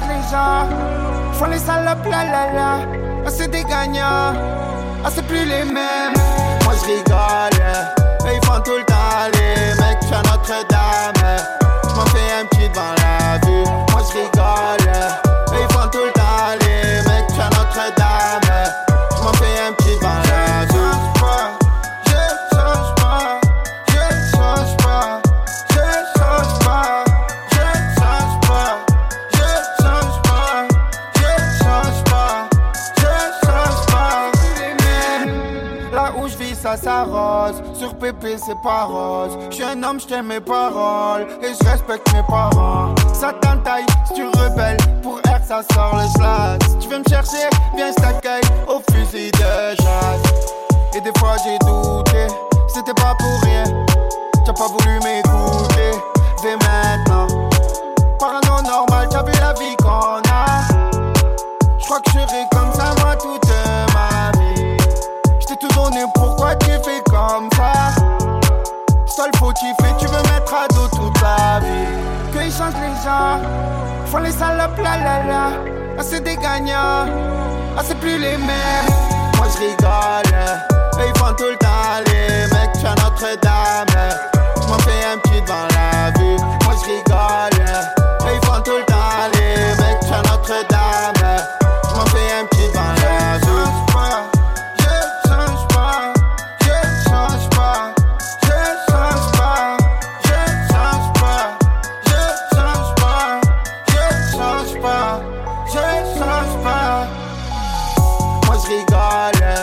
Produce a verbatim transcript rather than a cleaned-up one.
les gens, font les salopes la la la. Ah c'est des gagnants, ah c'est plus les mêmes. Moi je rigole, eux ils font tout le temps les mecs, j'suis à Notre-Dame. J'm'en fais un petit devant la vue. Moi je rigole, eux ils font tout le temps les mecs, j'suis à Notre-Dame. J'm'en fais un petit devant la vue. Je change pas, je change pas, je change pas, je change pas, je change pas, je change pas, je change pas, je change pas. Là où je vis ça s'arrose, sur Pépé c'est pas rose. J'suis un homme, j'tiens mes paroles et je respecte mes parents. Ça t'entaille si tu rebelles, pour R ça sort le slash. Si tu veux me chercher, viens je t'accueille au fusil de chasse. Et des fois j'ai douté, c'était pas pour rien. T'as pas voulu m'écouter, vais maintenant. Parano normal, t'as vu la vie qu'on a. J'crois que je serai comme ça moi toute ma vie. J't'ai tout donné, pourquoi tu fais comme ça? Seul fautif et tu veux mettre à dos toute la vie. Qu'ils changent les gens, font les salopes la la la. Ah c'est des gagnants, ah c'est plus les mêmes. Moi je rigole, eux ils font tout le temps les mecs, j'suis à Notre-Dame. J'm'en fais un petit devant la vue. Moi je rigole, eux ils font tout le temps les mecs, j'suis à Notre-Dame. J'm'en fais un petit devant la vue. Je change pas, je change pas, je change pas, je change pas, je change pas, je change pas, je change pas, je change pas. Moi je rigole.